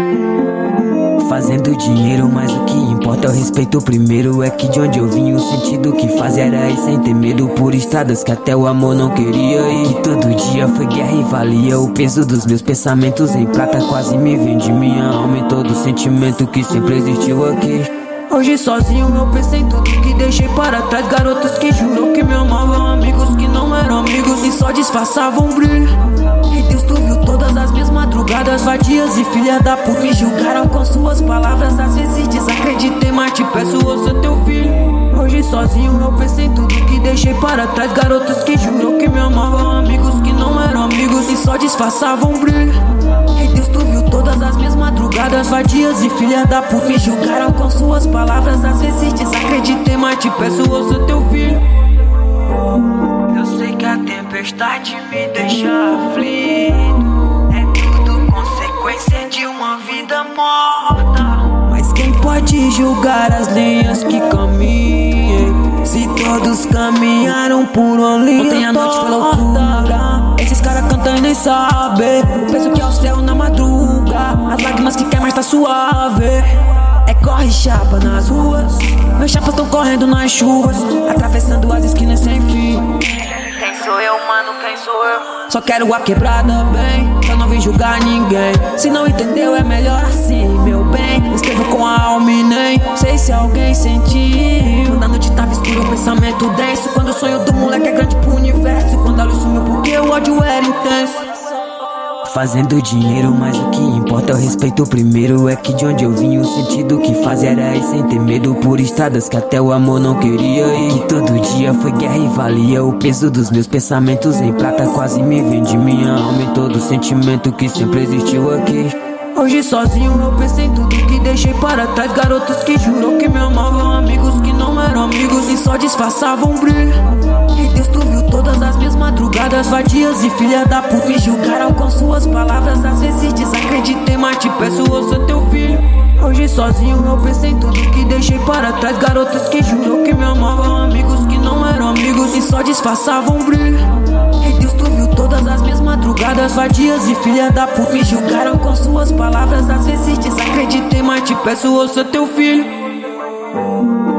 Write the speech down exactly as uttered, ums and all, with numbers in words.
Fazendo dinheiro, mas o que importa é o respeito. Primeiro é que de onde eu vim, o sentido que fazia era ir sem ter medo. Por estradas que até o amor não queria ir. Que todo dia foi guerra e valia o peso dos meus pensamentos em prata. Quase me vende minha alma em todo sentimento que sempre existiu aqui. Hoje sozinho eu pensei em tudo que deixei para trás. Garotos que jurou que me amavam, amigos que não eram amigos e só disfarçavam o brilho. E Deus, tu viu todas as minhas madrugadas vadias e filha da puta me julgaram com suas palavras. Às vezes desacreditei, mas te peço, eu sou teu filho. Hoje sozinho eu pensei em tudo que deixei para trás. Garotos que jurou que me amavam, amigos que não eram amigos e só disfarçavam o brilho. E Deus, tu viu todas as minhas madrugadas vadias e filha da puta me julgaram com suas palavras. Às vezes desacreditei, mas te peço, eu sou teu filho. Eu sei que a tempestade me deixa aflito. É tudo consequência de uma vida morta. Mas quem pode julgar as linhas que caminhei? Se todos caminharam por uma linha torta. Ontem a noite foi loucura. Esses caras cantam e nem sabem o peso que é o céu na madruga. As lágrimas que queimam, mas tá suave. É corre chapa nas ruas. Meus chapas tão correndo nas chuvas, atravessando as esquinas sem fim. Quem sou eu, mano? Quem sou eu? Só quero a quebrada bem, eu não vim julgar ninguém. Se não entendeu é melhor assim, meu bem. Escrevo com a alma e nem sei se alguém sentiu. Quando a noite tava escura, o pensamento denso. Quando o sonho do moleque é grande pro universo. Quando a luz sumiu porque o ódio era intenso. Fazendo dinheiro, mas o que importa é o respeito. Primeiro é que de onde eu vim, o sentido que fazia era ir sem ter medo. Por estradas que até o amor não queria ir. Que todo dia foi guerra e valia o peso dos meus pensamentos em prata. Quase me vende minha alma em todo sentimento que sempre existiu aqui. Hoje sozinho eu pensei em tudo que deixei para trás. Garotos que jurou que me amavam, amigos que não eram amigos e só disfarçavam o brilho. E Deus, tu viu todas as minhas madrugadas vadias e filha da puta me julgaram com suas palavras. Às vezes desacreditei, mas te peço, eu sou teu filho. Hoje sozinho eu pensei em tudo que deixei para trás. Garotos que jurou que me amavam, amigos que não eram amigos e só disfarçavam o brilho. E Deus, tu viu todas as minhas madrugadas vadias e filha da puta me julgaram com suas palavras. Às vezes desacreditei, mas te peço, eu sou teu filho.